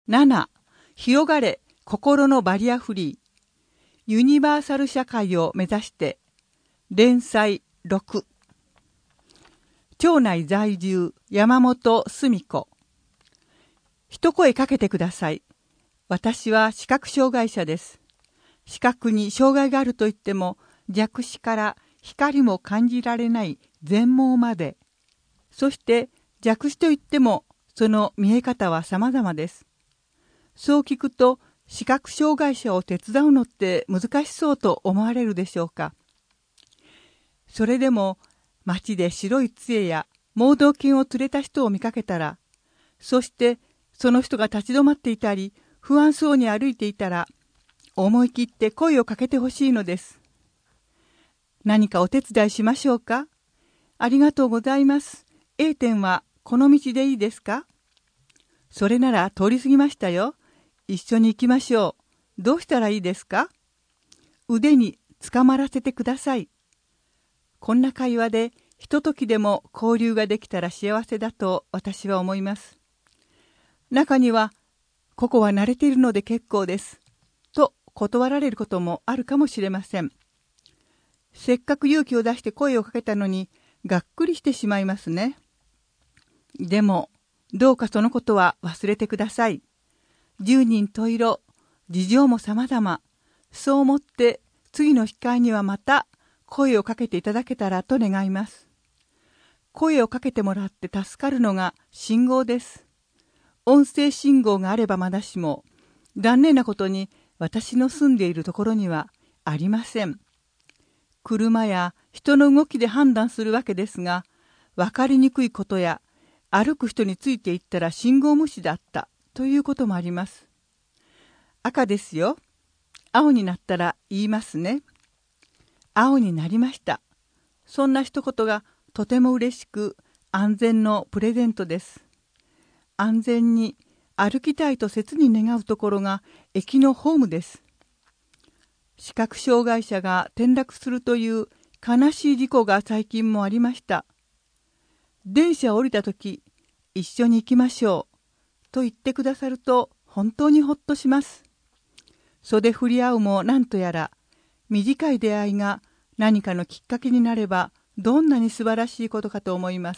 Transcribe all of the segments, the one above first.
7. 広がれ心のバリアフリー。ユニバーサル社会を目指して。連載6。町内在住山本澄子。一声かけてください。私は視覚障害者です。視覚に障害があるといっても、弱視から光も感じられない全盲まで。そして弱視といっても、その見え方は様々です。そう聞くと、視覚障害者を手伝うのって難しそうと思われるでしょうか。それでも、街で白い杖や盲導犬を連れた人を見かけたら、そしてその人が立ち止まっていたり、不安そうに歩いていたら、思い切って声をかけてほしいのです。何かお手伝いしましょうか。ありがとうございます。A 店はこの道でいいですか。それなら通り過ぎましたよ。一緒に行きましょう。どうしたらいいですか。腕につかまらせてください。こんな会話でひとときでも交流ができたら幸せだと私は思います。中には、ここは慣れているので結構です。と断られることもあるかもしれません。せっかく勇気を出して声をかけたのに、がっくりしてしまいますね。でも、どうかそのことは忘れてください。十人十色、事情も様々。そう思って次の機会にはまた声をかけていただけたらと願います。声をかけてもらって助かるのが信号です。音声信号があればまだしも、残念なことに私の住んでいるところにはありません。車や人の動きで判断するわけですが、わかりにくいことや、歩く人についていったら信号無視だったということもあります。赤ですよ。青になったら言いますね。青になりました。そんな一言がとても嬉しく、安全のプレゼントです。安全に歩きたいと切に願うところが駅のホームです。視覚障害者が転落するという悲しい事故が最近もありました。電車を降りたとき、一緒に行きましょうと言ってくださると本当にほっとします。袖振り合うも何とやら、短い出会いが何かのきっかけになればどんなに素晴らしいことかと思います。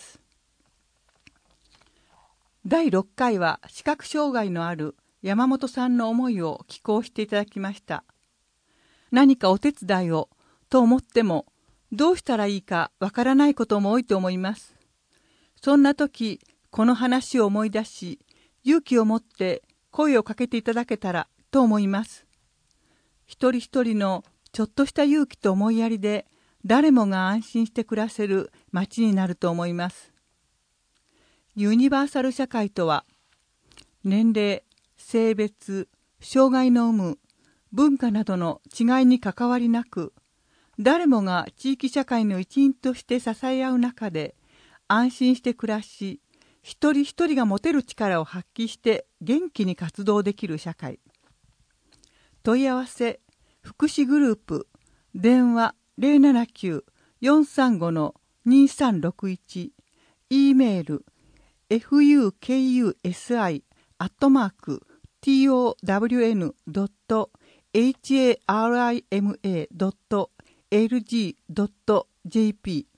第6回は視覚障害のある山本さんの思いを寄稿していただきました。何かお手伝いをと思ってもどうしたらいいかわからないことも多いと思います。そんな時、この話を思い出し、勇気を持って声をかけていただけたらと思います。一人一人のちょっとした勇気と思いやりで誰もが安心して暮らせる街になると思います。ユニバーサル社会とは、年齢、性別、障害の有無、文化などの違いに関わりなく、誰もが地域社会の一員として支え合う中で安心して暮らし、一人一人が持てる力を発揮して元気に活動できる社会。問い合わせ、福祉グループ、電話 079-435-2361、E メール、fukusi@town.harima.lg.jp